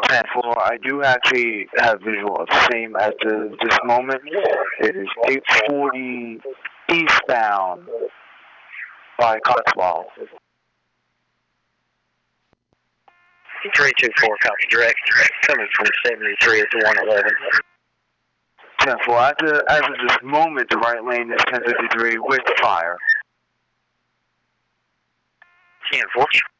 10-4, I do actually have visual of the same at this moment. It is 840 eastbound by Cotswold. 324, copy direct. Coming from 73 at the 111. 10-4, as of this moment, the right lane is 1053 with fire. 10-4.